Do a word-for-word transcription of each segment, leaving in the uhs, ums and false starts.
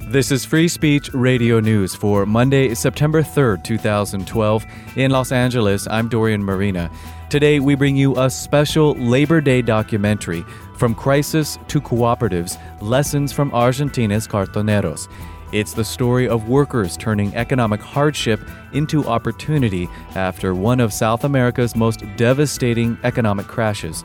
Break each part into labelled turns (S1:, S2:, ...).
S1: This is Free Speech Radio News for Monday, September third, twenty twelve. In Los Angeles, I'm Dorian Marina. Today, we bring you a special Labor Day documentary, From Crisis to Cooperatives, Lessons from Argentina's Cartoneros. It's the story of workers turning economic hardship into opportunity after one of South America's most devastating economic crashes.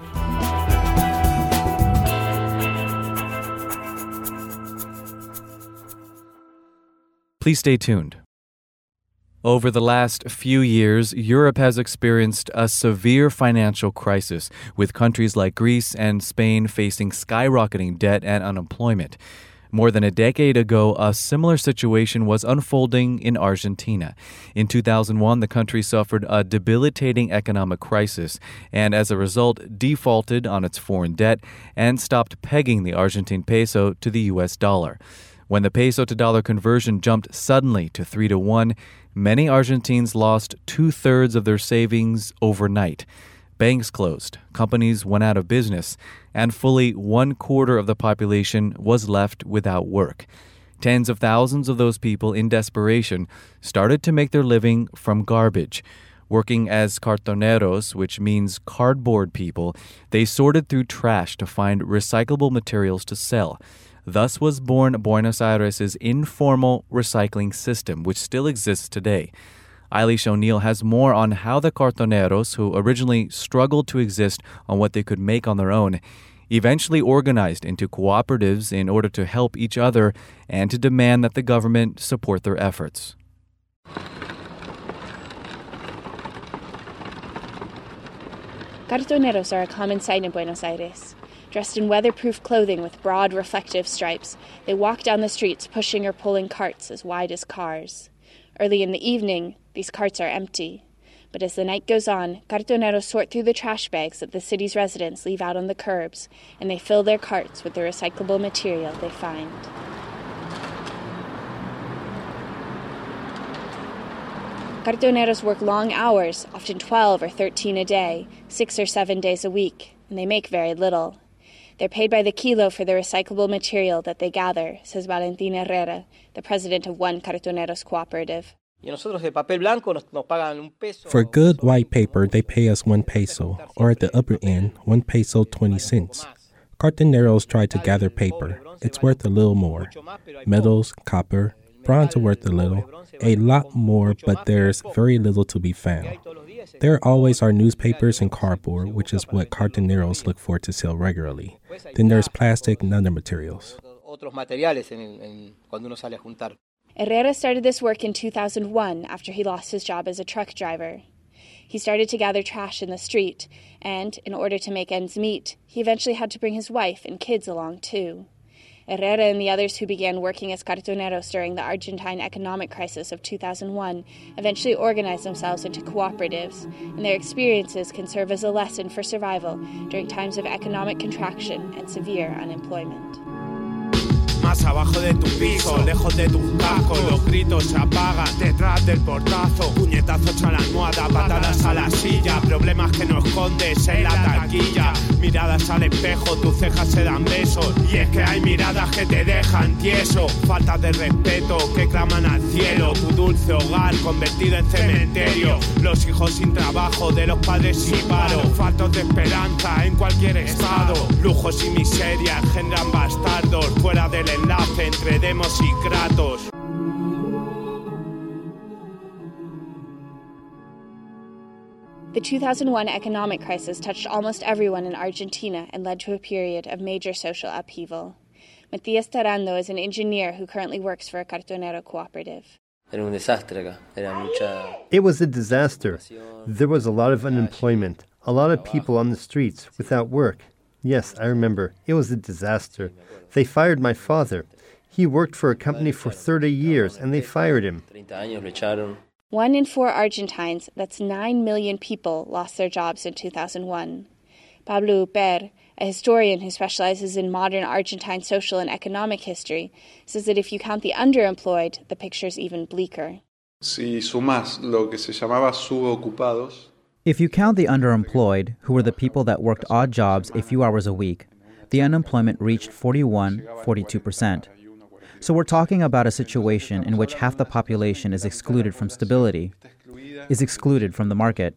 S1: Please stay tuned. Over the last few years, Europe has experienced a severe financial crisis, with countries like Greece and Spain facing skyrocketing debt and unemployment. More than a decade ago, a similar situation was unfolding in Argentina. In two thousand one, the country suffered a debilitating economic crisis and, as a result, defaulted on its foreign debt and stopped pegging the Argentine peso to the U S dollar. When the peso-to-dollar conversion jumped suddenly to three to one, many Argentines lost two-thirds of their savings overnight. Banks closed, companies went out of business, and fully one-quarter of the population was left without work. Tens of thousands of those people, in desperation, started to make their living from garbage. Working as cartoneros, which means cardboard people, they sorted through trash to find recyclable materials to sell. Thus was born Buenos Aires' informal recycling system, which still exists today. Eilish O'Neill has more on how the cartoneros, who originally struggled to exist on what they could make on their own, eventually organized into cooperatives in order to help each other and to demand that the government support their efforts.
S2: Cartoneros are a common sight in Buenos Aires. Dressed in weatherproof clothing with broad reflective stripes, they walk down the streets pushing or pulling carts as wide as cars. Early in the evening, these carts are empty. But as the night goes on, cartoneros sort through the trash bags that the city's residents leave out on the curbs, and they fill their carts with the recyclable material they find. Cartoneros work long hours, often twelve or thirteen a day, six or seven days a week, and they make very little. They're paid by the kilo for the recyclable material that they gather, says Valentin Herrera, the president of one Cartoneros cooperative.
S3: For good white paper, they pay us one peso, or at the upper end, one peso twenty cents. Cartoneros try to gather paper. It's worth a little more. Metals, copper, bronze are worth a little. A lot more, but there's very little to be found. There always are newspapers and cardboard, which is what cartoneros look for to sell regularly. Then there's plastic and other materials.
S2: Herrera started this work in two thousand one after he lost his job as a truck driver. He started to gather trash in the street, and in order to make ends meet, he eventually had to bring his wife and kids along too. Herrera and the others who began working as cartoneros during the Argentine economic crisis of two thousand one eventually organized themselves into cooperatives, and their experiences can serve as a lesson for survival during times of economic contraction and severe unemployment.
S4: Más abajo de tu piso, lejos de tus cascos, los gritos se apagan detrás del portazo, puñetazos a la almohada, patadas a la silla, problemas que no escondes en la taquilla, miradas al espejo, tus cejas se dan besos, y es que hay miradas que te dejan tieso, falta de respeto que claman al cielo, tu dulce hogar convertido en cementerio, los hijos sin trabajo de los padres sin paro, faltos de esperanza en cualquier estado, lujos y miseria engendran bastardos, fuera del enlace entre Demos y Kratos.
S2: The two thousand one economic crisis touched almost everyone in Argentina and led to a period of major social upheaval. Matias Tarando is an engineer who currently works for a cartonero cooperative.
S5: It was a disaster. There was a lot of unemployment, a lot of people on the streets without work. Yes, I remember. It was a disaster. They fired my father. He worked for a company for thirty years, and they fired him.
S2: One in four Argentines, that's nine million people, lost their jobs in two thousand one. Pablo Uper, a historian who specializes in modern Argentine social and economic history, says that if you count the underemployed, the picture's even bleaker.
S6: Si sumas lo que se llamaba subocupados,
S7: if you count the underemployed, who were the people that worked odd jobs a few hours a week, the unemployment reached forty-one, forty-two percent. So we're talking about a situation in which half the population is excluded from stability, is excluded from the market.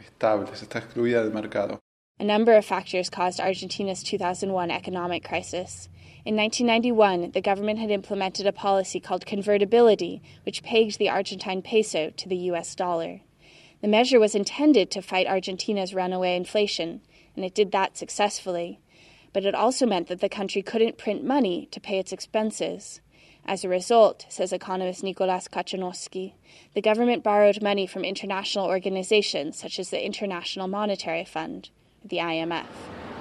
S2: A number of factors caused Argentina's two thousand one economic crisis. In nineteen ninety-one, the government had implemented a policy called convertibility, which pegged the Argentine peso to the U S dollar. The measure was intended to fight Argentina's runaway inflation, and it did that successfully. But it also meant that the country couldn't print money to pay its expenses. As a result, says economist Nicolás Kachanowski, the government borrowed money from international organizations such as the International Monetary Fund, the I M F.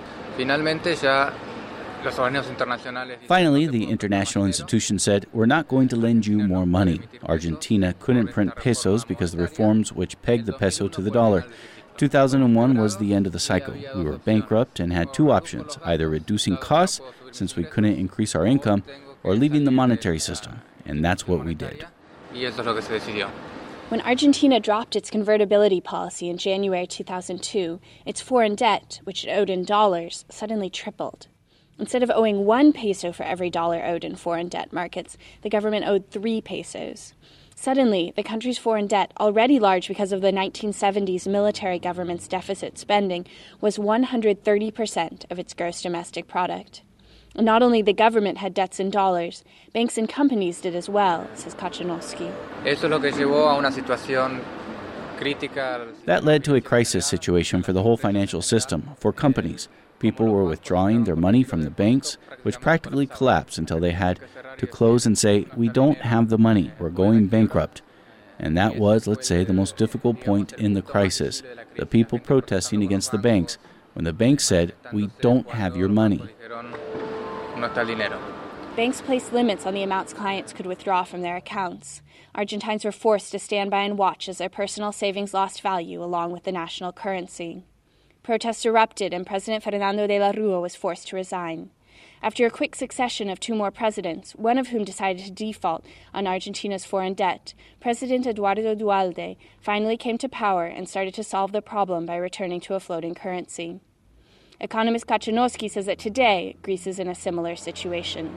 S8: Finally, the international institution said, "We're not going to lend you more money." Argentina couldn't print pesos because of the reforms which pegged the peso to the dollar. two thousand one was the end of the cycle. We were bankrupt and had two options, either reducing costs, since we couldn't increase our income, or leaving the monetary system. And that's what we did.
S2: When Argentina dropped its convertibility policy in January two thousand two, its foreign debt, which it owed in dollars, suddenly tripled. Instead of owing one peso for every dollar owed in foreign debt markets, the government owed three pesos. Suddenly, the country's foreign debt, already large because of the nineteen seventies military government's deficit spending, was one hundred thirty percent of its gross domestic product. Not only the government had debts in dollars, banks and companies did as well, says Kachanowski.
S8: That led to a crisis situation for the whole financial system, for companies. People were withdrawing their money from the banks, which practically collapsed until they had to close and say, "We don't have the money, we're going bankrupt." And that was, let's say, the most difficult point in the crisis, the people protesting against the banks, when the banks said, "We don't have your money."
S2: Banks placed limits on the amounts clients could withdraw from their accounts. Argentines were forced to stand by and watch as their personal savings lost value along with the national currency. Protests erupted and President Fernando de la Rúa was forced to resign. After a quick succession of two more presidents, one of whom decided to default on Argentina's foreign debt, President Eduardo Duhalde finally came to power and started to solve the problem by returning to a floating currency. Economist Kachanowski says that today, Greece is in a similar situation.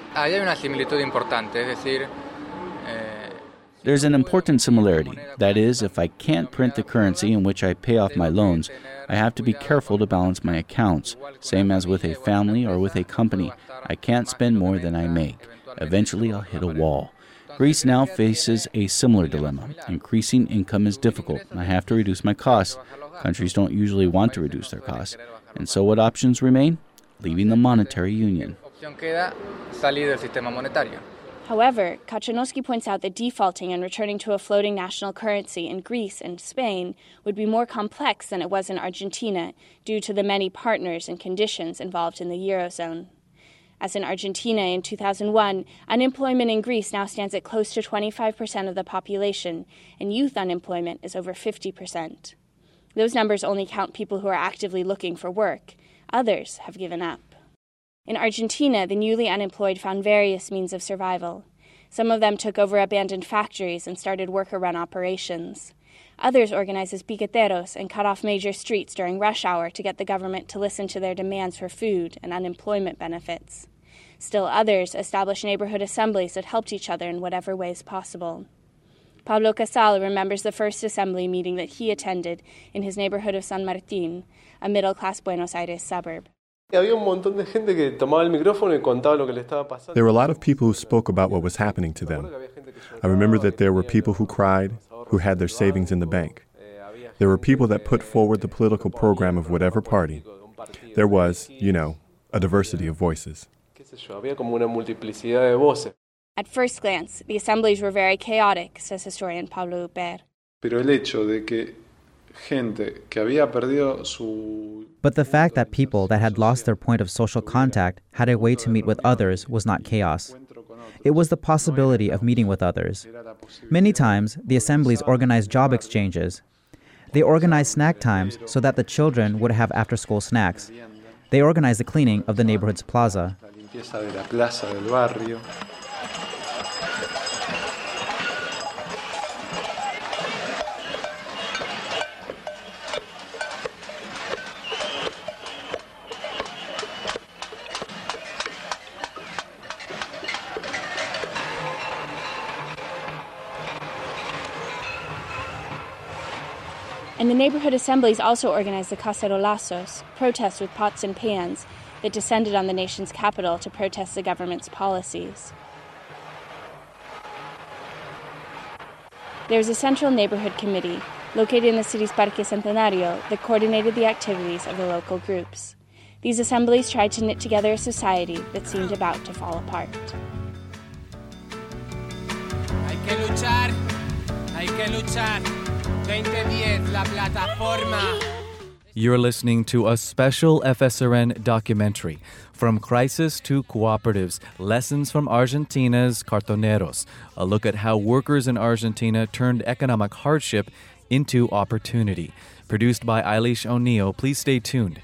S8: There's an important similarity. That is, if I can't print the currency in which I pay off my loans, I have to be careful to balance my accounts. Same as with a family or with a company. I can't spend more than I make. Eventually, I'll hit a wall. Greece now faces a similar dilemma. Increasing income is difficult. I have to reduce my costs. Countries don't usually want to reduce their costs. And so what options remain? Leaving the monetary union.
S2: However, Kachanowski points out that defaulting and returning to a floating national currency in Greece and Spain would be more complex than it was in Argentina due to the many partners and conditions involved in the Eurozone. As in Argentina in two thousand one, unemployment in Greece now stands at close to twenty-five percent of the population, and youth unemployment is over fifty percent. Those numbers only count people who are actively looking for work. Others have given up. In Argentina, the newly unemployed found various means of survival. Some of them took over abandoned factories and started worker-run operations. Others organized as piqueteros and cut off major streets during rush hour to get the government to listen to their demands for food and unemployment benefits. Still others established neighborhood assemblies that helped each other in whatever ways possible. Pablo Casal remembers the first assembly meeting that he attended in his neighborhood of San Martín, a middle-class Buenos Aires suburb.
S9: There were a lot of people who spoke about what was happening to them. I remember that there were people who cried, who had their savings in the bank. There were people that put forward the political program of whatever party. There was, you know, a diversity of voices.
S2: At first glance, the assemblies were very chaotic, says historian Pablo Huper.
S7: But the fact that people that had lost their point of social contact had a way to meet with others was not chaos. It was the possibility of meeting with others. Many times, the assemblies organized job exchanges. They organized snack times so that the children would have after-school snacks. They organized the cleaning of the neighborhood's plaza.
S2: And the neighborhood assemblies also organized the cacerolazos, protests with pots and pans, that descended on the nation's capital to protest the government's policies. There was a central neighborhood committee located in the city's Parque Centenario that coordinated the activities of the local groups. These assemblies tried to knit together a society that seemed about to fall apart.
S10: Hay que luchar, hay que luchar. twenty ten, la plataforma.
S1: You're listening to a special F S R N documentary, From Crisis to Cooperatives, Lessons from Argentina's Cartoneros, a look at how workers in Argentina turned economic hardship into opportunity. Produced by Eilish O'Neill. Please stay tuned.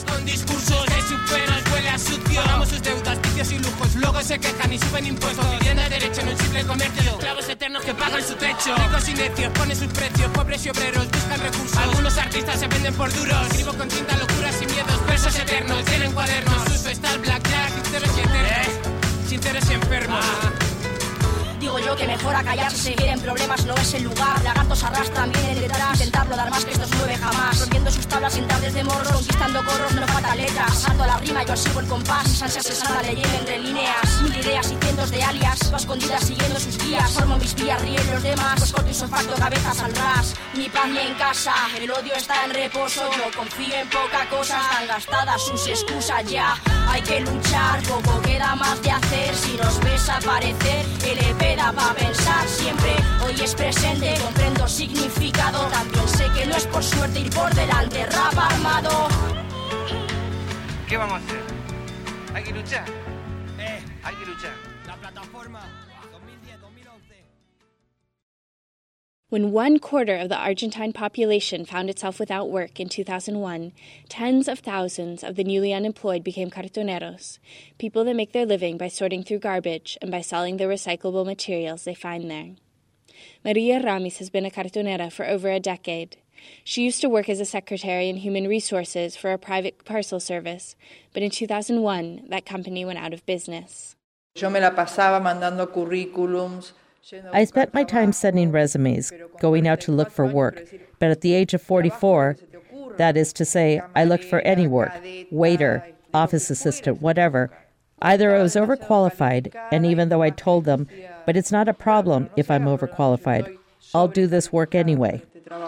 S10: Pagamos sus deudas, vicios y lujos, luego se quejan y suben impuestos. Vivienda de derecho en un simple comercio. Clavos eternos que pagan su techo. Ricos y necios ponen sus precios. Pobres y obreros buscan recursos. Algunos artistas se venden por duros. Escribo con tinta locuras y miedos. Versos eternos, tienen cuadernos. Uso está el blackjack, sinceros y eternos. Sinceros y enfermos.
S11: Digo yo que mejor acallarse, seguir en problemas no es el lugar. Lagartos arrastran, vienen detrás, intentarlo dar más que estos nueve jamás. Rompiendo sus tablas sin tardes de morros, conquistando corros, no falta letras. Pasando la rima, yo sigo el compás. Mis ansias se sana leyendo entre líneas. Mil ideas y cientos de alias, va escondidas siguiendo sus guías. Formo mis vías, ríen los demás, pues corto y facto cabezas al ras. Ni paz ni en casa, el odio está en reposo. Yo confío en poca cosa, están gastadas sus excusas ya. Hay que luchar, poco queda más de hacer. Si nos ves aparecer, el E P da pa' pensar siempre. Hoy es presente, comprendo significado. También sé que no es por suerte ir por delante, rap armado.
S10: ¿Qué vamos a hacer? Hay que luchar. Eh, hay que luchar. La plataforma twenty ten, twenty eleven.
S2: When one quarter of the Argentine population found itself without work in two thousand one, tens of thousands of the newly unemployed became cartoneros, people that make their living by sorting through garbage and by selling the recyclable materials they find there. Maria Ramis has been a cartonera for over a decade. She used to work as a secretary in human resources for a private parcel service, but in two thousand one, that company went out of business.
S12: Yo me la pasaba mandando currículums.
S13: I spent my time sending resumes, going out to look for work, but at the age of forty-four, that is to say, I looked for any work, waiter, office assistant, whatever. Either I was overqualified, and even though I told them, but it's not a problem if I'm overqualified, I'll do this work anyway.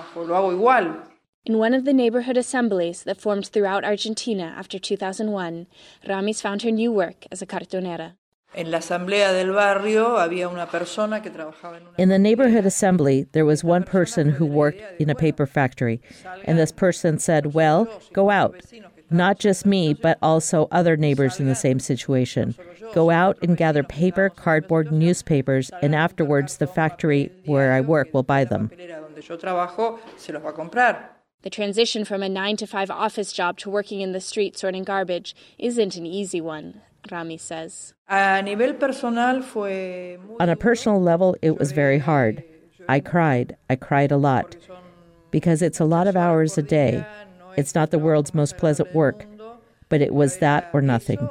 S2: In one of the neighborhood assemblies that formed throughout Argentina after two thousand one, Ramis found her new work as a cartonera.
S12: En la asamblea del barrio había una persona que trabajaba en una...
S13: In the neighborhood assembly, there was one person who worked in a paper factory, and this person said, well, go out. Not just me, but also other neighbors in the same situation. Go out and gather paper, cardboard, newspapers, and afterwards the factory where I work will buy them.
S2: The transition from a nine to five office job to working in the street sorting garbage isn't an easy one, Rami says.
S13: On a personal level, it was very hard. I cried. I cried a lot. Because it's a lot of hours a day. It's not the world's most pleasant work, but it was that or nothing.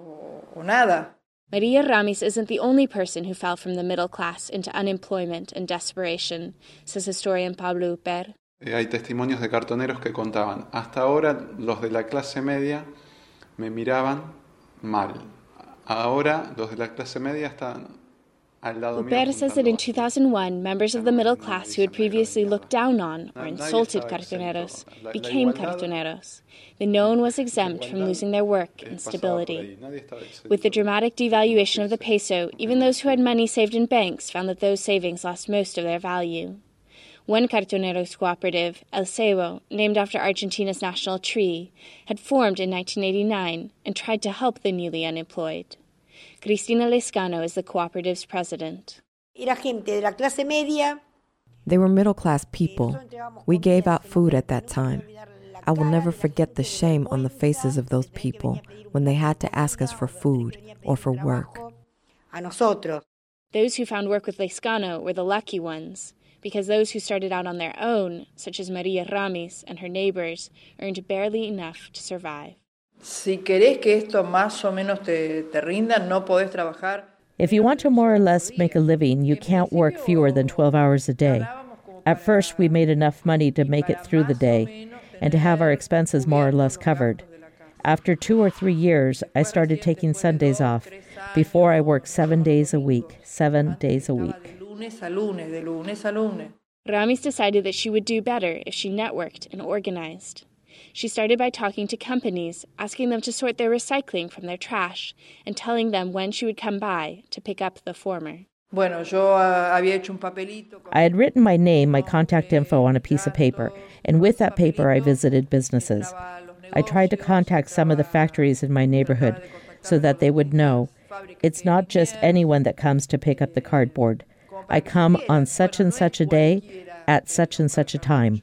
S2: Maria Ramis isn't the only person who fell from the middle class into unemployment and desperation, says historian Pablo Uper.
S6: Hay testimonios de cartoneros que contaban, hasta ahora los de la clase media me miraban mal. Ahora los de la clase media están al lado mío.
S2: Uper says that in two thousand one, members of the middle class who had previously looked down on or insulted cartoneros became cartoneros. Then no one was exempt from losing their work and stability. With the dramatic devaluation of the peso, even those who had money saved in banks found that those savings lost most of their value. One cartoneros cooperative, El Cebo, named after Argentina's national tree, had formed in nineteen eighty-nine and tried to help the newly unemployed. Cristina Lescano is the cooperative's president.
S14: They were middle-class people. We gave out food at that time. I will never forget the shame on the faces of those people when they had to ask us for food or for work.
S2: Those who found work with Lescano were the lucky ones, because those who started out on their own, such as Maria Ramis and her neighbors, earned barely enough to survive.
S12: Si querés que esto más o menos te, te rinda, no podés trabajar.
S13: If you want to more or less make a living, you can't work fewer than twelve hours a day. At first, we made enough money to make it through the day and to have our expenses more or less covered. After two or three years, I started taking Sundays off. Before, I worked seven days a week, seven days a week.
S2: Ramis decided that she would do better if she networked and organized. She started by talking to companies, asking them to sort their recycling from their trash, and telling them when she would come by to pick up the former.
S13: I had written my name, my contact info on a piece of paper, and with that paper I visited businesses. I tried to contact some of the factories in my neighborhood so that they would know it's not just anyone that comes to pick up the cardboard. I come on such and such a day at such and such a time.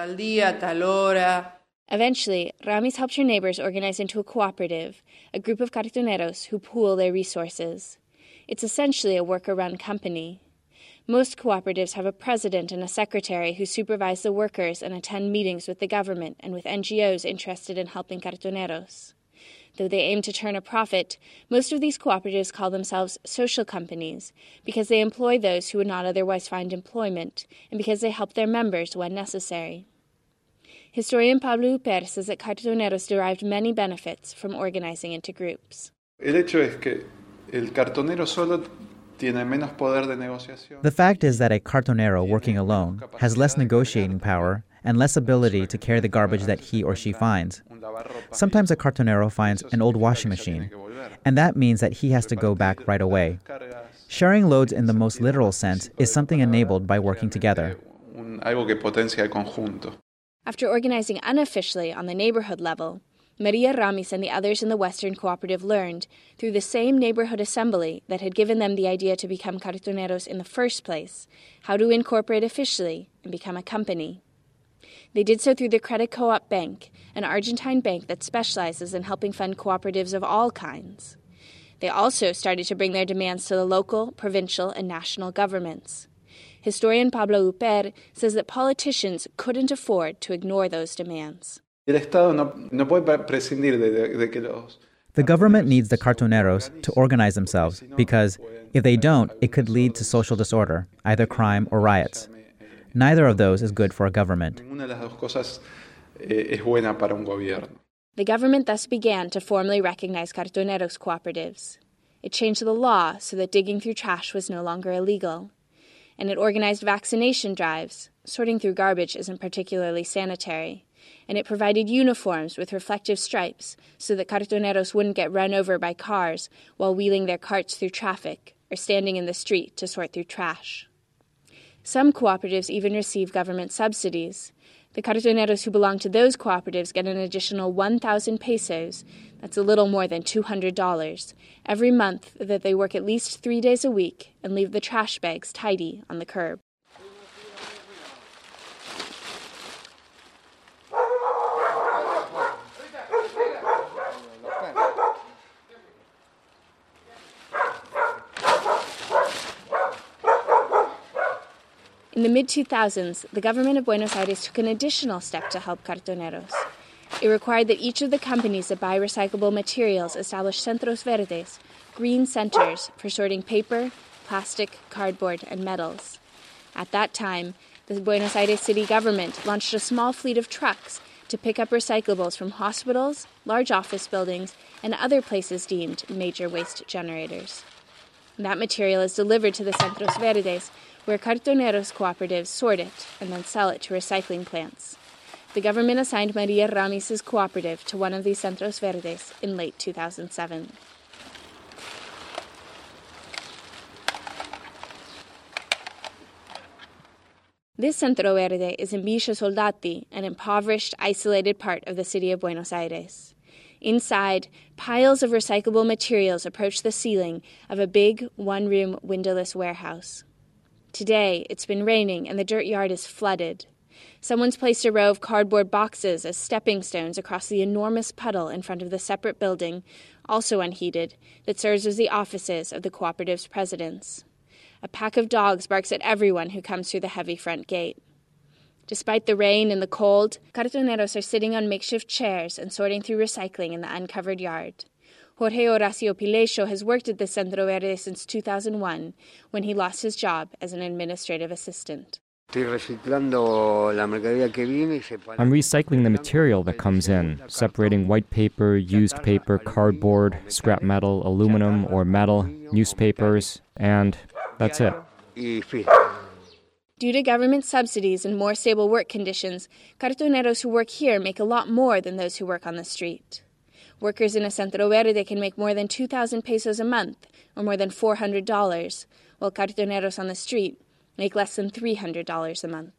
S2: Eventually, Ramis helped her neighbors organize into a cooperative, a group of cartoneros who pool their resources. It's essentially a worker-run company. Most cooperatives have a president and a secretary who supervise the workers and attend meetings with the government and with N G Os interested in helping cartoneros. Though they aim to turn a profit, most of these cooperatives call themselves social companies because they employ those who would not otherwise find employment and because they help their members when necessary. Historian Pablo Huper says that cartoneros derived many benefits from organizing into groups.
S6: El hecho es que el cartonero solo tiene menos poder de negociación.
S7: The fact is that a cartonero working alone has less negotiating power and less ability to carry the garbage that he or she finds. Sometimes a cartonero finds an old washing machine, and that means that he has to go back right away. Sharing loads in the most literal sense is something enabled by working together.
S6: Algo que potencia el conjunto.
S2: After organizing unofficially on the neighborhood level, Maria Ramis and the others in the Western Cooperative learned, through the same neighborhood assembly that had given them the idea to become cartoneros in the first place, how to incorporate officially and become a company. They did so through the Credit Co-op Bank, an Argentine bank that specializes in helping fund cooperatives of all kinds. They also started to bring their demands to the local, provincial, and national governments. Historian Pablo Huper says that politicians couldn't afford to ignore those demands.
S6: El Estado no, no puede prescindir de, de, de que los...
S7: The government needs the cartoneros to organize themselves because, if they don't, it could lead to social disorder, either crime or riots. Neither of those is good for a government.
S2: The government thus began to formally recognize cartoneros cooperatives. It changed the law so that digging through trash was no longer illegal. And it organized vaccination drives. Sorting through garbage isn't particularly sanitary. And it provided uniforms with reflective stripes so that cartoneros wouldn't get run over by cars while wheeling their carts through traffic or standing in the street to sort through trash. Some cooperatives even receive government subsidies. The cartoneros who belong to those cooperatives get an additional one thousand pesos, that's a little more than two hundred dollars, every month that they work at least three days a week and leave the trash bags tidy on the curb. In the mid two thousands, the government of Buenos Aires took an additional step to help cartoneros. It required that each of the companies that buy recyclable materials establish centros verdes, green centers, for sorting paper, plastic, cardboard, and metals. At that time, the Buenos Aires city government launched a small fleet of trucks to pick up recyclables from hospitals, large office buildings, and other places deemed major waste generators. That material is delivered to the centros verdes, where cartoneros cooperatives sort it and then sell it to recycling plants. The government assigned Maria Ramis' cooperative to one of these centros verdes in late two thousand seven. This centro verde is in Villa Soldati, an impoverished, isolated part of the city of Buenos Aires. Inside, piles of recyclable materials approach the ceiling of a big, one-room, windowless warehouse. Today, it's been raining and the dirt yard is flooded. Someone's placed a row of cardboard boxes as stepping stones across the enormous puddle in front of the separate building, also unheated, that serves as the offices of the cooperative's presidents. A pack of dogs barks at everyone who comes through the heavy front gate. Despite the rain and the cold, cartoneros are sitting on makeshift chairs and sorting through recycling in the uncovered yard. Jorge Horacio Pilecho has worked at the Centro Verde since two thousand one, when he lost his job as an administrative assistant.
S15: I'm recycling the material that comes in, separating white paper, used paper, cardboard, scrap metal, aluminum or metal, newspapers, and that's it.
S2: Due to government subsidies and more stable work conditions, cartoneros who work here make a lot more than those who work on the street. Workers in a Centro Verde can make more than two thousand pesos a month, or more than four hundred dollars, while cartoneros on the street make less than three hundred dollars a month.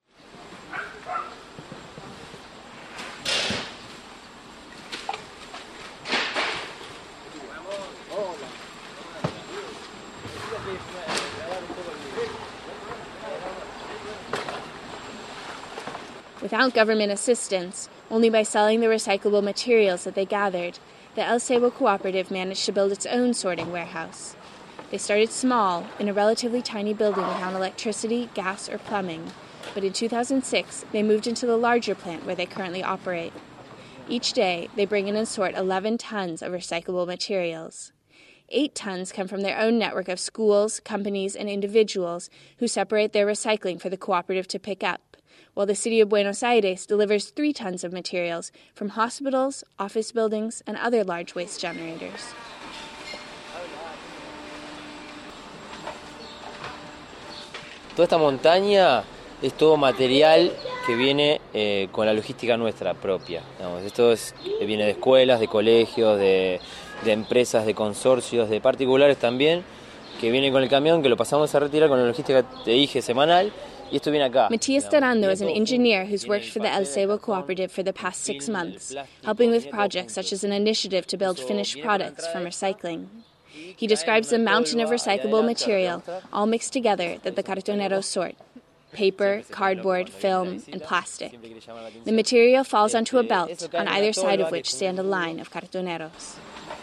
S2: Without government assistance, only by selling the recyclable materials that they gathered, the El Ceibo Cooperative managed to build its own sorting warehouse. They started small, in a relatively tiny building without electricity, gas, or plumbing, but in two thousand six, they moved into the larger plant where they currently operate. Each day, they bring in and sort eleven tons of recyclable materials. Eight tons come from their own network of schools, companies, and individuals who separate their recycling for the cooperative to pick up, while the city of Buenos Aires delivers three tons of materials from hospitals, office buildings, and other large waste generators.
S16: Toda esta montaña es todo material que viene eh, con la logística nuestra propia. Digamos, esto es, viene de escuelas, de colegios, de, de empresas, de consorcios, de particulares también, que viene con el camión, que lo pasamos a retirar con la logística, te dije, semanal.
S2: Matias Tarando is an engineer who's worked for the El Ceibo Cooperative for the past six months, helping with projects such as an initiative to build finished products from recycling. He describes the mountain of recyclable material, all mixed together, that the cartoneros sort: paper, cardboard, film, and plastic. The material falls onto a belt, on either side of which stand a line of cartoneros.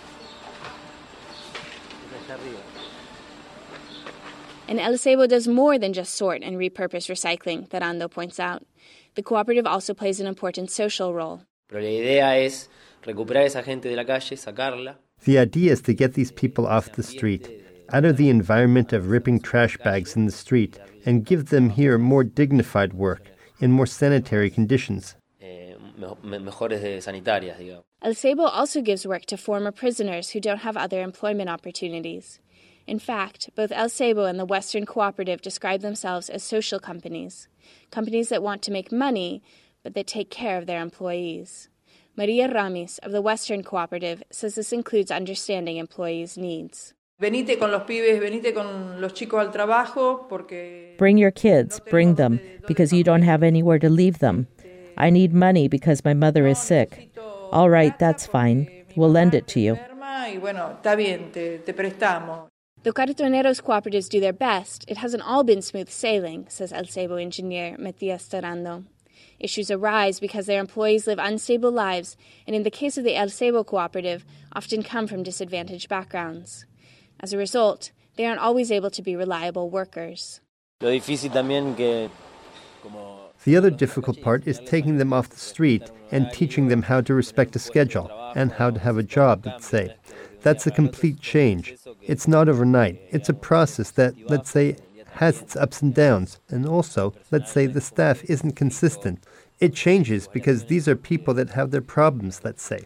S2: And El Ceibo does more than just sort and repurpose recycling, Tarando points out. The cooperative also plays an important social role.
S16: Pero la idea es recuperar esa gente de la calle, sacarla.
S5: The idea is to get these people off the street, out of the environment of ripping trash bags in the street, and give them here more dignified work, in more sanitary conditions.
S16: Eh, mejores sanitarias, digamos.
S2: El Ceibo also gives work to former prisoners who don't have other employment opportunities. In fact, both El Ceibo and the Western Cooperative describe themselves as social companies, companies that want to make money, but that take care of their employees. Maria Ramis of the Western Cooperative says this includes understanding employees' needs.
S12: Venite con los pibes, venite con los chicos al trabajo, porque...
S13: Bring your kids, bring them, because you don't have anywhere to leave them. I need money because my mother is sick. All right, that's fine. We'll lend it to you.
S12: Y bueno, está bien, te, te prestamos.
S2: Though cartoneros cooperatives do their best, it hasn't all been smooth sailing, says El Ceibo engineer Matias Tarando. Issues arise because their employees live unstable lives, and in the case of the El Ceibo Cooperative, often come from disadvantaged backgrounds. As a result, they aren't always able to be reliable workers.
S16: Lo difícil también que,
S5: The other difficult part is taking them off the street and teaching them how to respect a schedule and how to have a job, let's say. That's a complete change. It's not overnight. It's a process that, let's say, has its ups and downs. And also, let's say the staff isn't consistent. It changes because these are people that have their problems, let's say.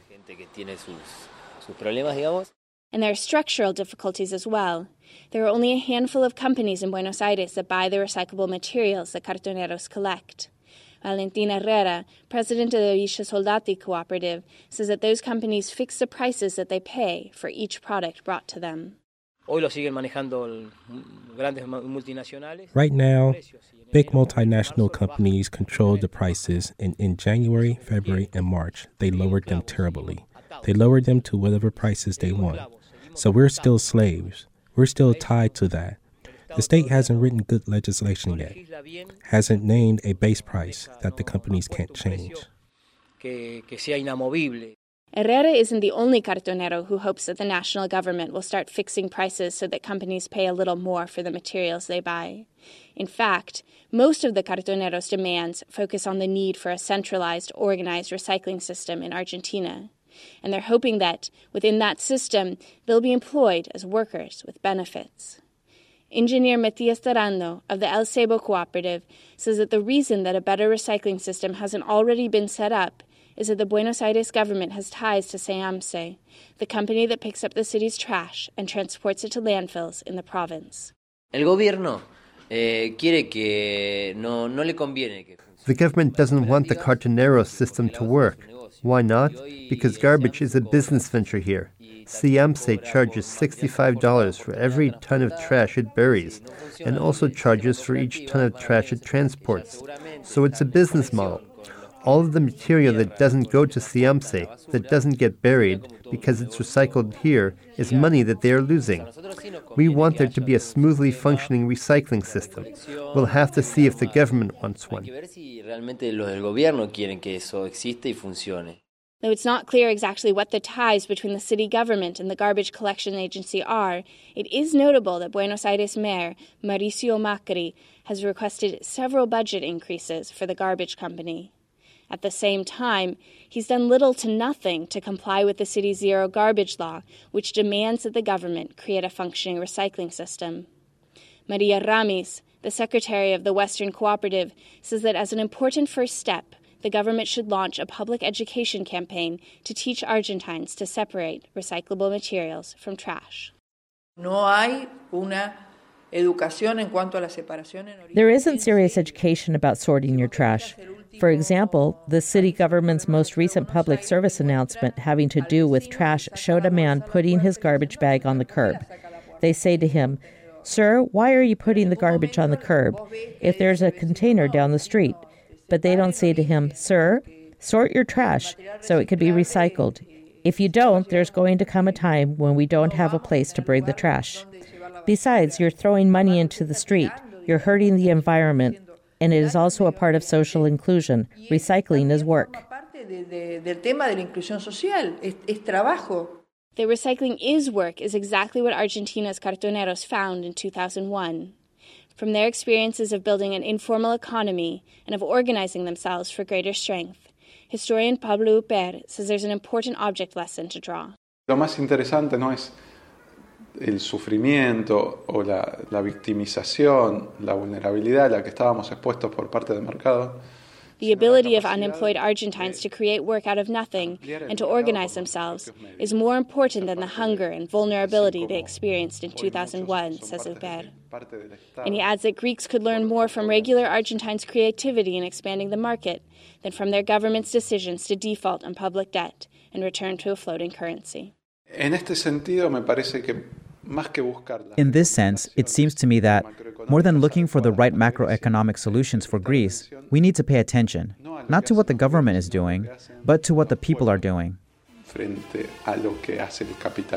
S2: And there are structural difficulties as well. There are only a handful of companies in Buenos Aires that buy the recyclable materials that cartoneros collect. Valentina Herrera, president of the Villa Soldati Cooperative, says that those companies fix the prices that they pay for each product brought to them.
S16: Right
S3: now, big multinational companies control the prices, and in January, February, and March, they lowered them terribly. They lowered them to whatever prices they want. So we're still slaves. We're still tied to that. The state hasn't written good legislation yet, hasn't named a base price that the companies can't change.
S2: Herrera isn't the only cartonero who hopes that the national government will start fixing prices so that companies pay a little more for the materials they buy. In fact, most of the cartoneros' demands focus on the need for a centralized, organized recycling system in Argentina. And they're hoping that, within that system, they'll be employed as workers with benefits. Engineer Matias Tarando of the El Cebo Cooperative says that the reason that a better recycling system hasn't already been set up is that the Buenos Aires government has ties to SEAMSE, the company that picks up the city's trash and transports it to landfills in the province.
S16: El gobierno eh, quiere que no, no le conviene que
S5: The government doesn't want the Cartoneros system to work. Why not? Because garbage is a business venture here. SEAMSE charges sixty-five dollars for every ton of trash it buries, and also charges for each ton of trash it transports. So it's a business model. All of the material that doesn't go to SEAMSE, that doesn't get buried because it's recycled here, is money that they are losing. We want there to be a smoothly functioning recycling system. We'll have to see if the government wants one.
S2: Though it's not clear exactly what the ties between the city government and the garbage collection agency are, it is notable that Buenos Aires Mayor Mauricio Macri has requested several budget increases for the garbage company. At the same time, he's done little to nothing to comply with the city's zero garbage law, which demands that the government create a functioning recycling system. Maria Ramis, the secretary of the Western Cooperative, says that as an important first step, the government should launch a public education campaign to teach Argentines to separate recyclable materials from trash.
S12: No hay una educación en cuanto a la separación en origen.
S13: There isn't serious education about sorting your trash. For example, the city government's most recent public service announcement having to do with trash showed a man putting his garbage bag on the curb. They say to him, "Sir, why are you putting the garbage on the curb if there's a container down the street?" But they don't say to him, "Sir, sort your trash so it could be recycled. If you don't, there's going to come a time when we don't have a place to bring the trash. Besides, you're throwing money into the street. You're hurting the environment. And it is also a part of social inclusion. Recycling is work."
S2: The recycling is work is exactly what Argentina's Cartoneros found in two thousand one. From their experiences of building an informal economy and of organizing themselves for greater strength, historian Pablo Uper says there's an important object lesson to draw.
S6: Lo más interesante no es el sufrimiento o la, la victimización, la vulnerabilidad a la que estábamos expuestos por parte del mercado.
S2: The ability of unemployed Argentines to create work out of nothing and to organize themselves is more important than the hunger and vulnerability they experienced in two thousand one, says Uper. And he adds that Greeks could learn more from regular Argentines' creativity in expanding the market than from their government's decisions to default on public debt and return to a floating currency.
S6: En este sentido, me parece que
S7: In this sense, it seems to me that, more than looking for the right macroeconomic solutions for Greece, we need to pay attention, not to what the government is doing, but to what the people are doing.
S6: Frente a lo que hace el capital.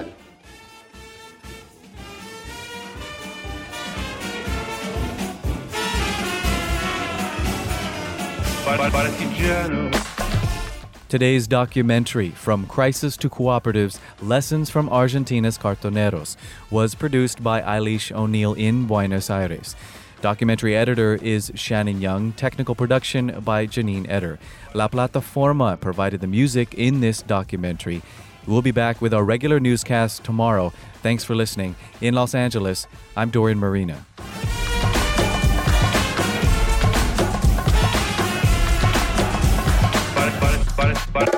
S1: Today's documentary, From Crisis to Cooperatives, Lessons from Argentina's Cartoneros, was produced by Eilish O'Neill in Buenos Aires. Documentary editor is Shannon Young, technical production by Janine Eder. La Plataforma provided the music in this documentary. We'll be back with our regular newscast tomorrow. Thanks for listening. In Los Angeles, I'm Dorian Marina.
S17: But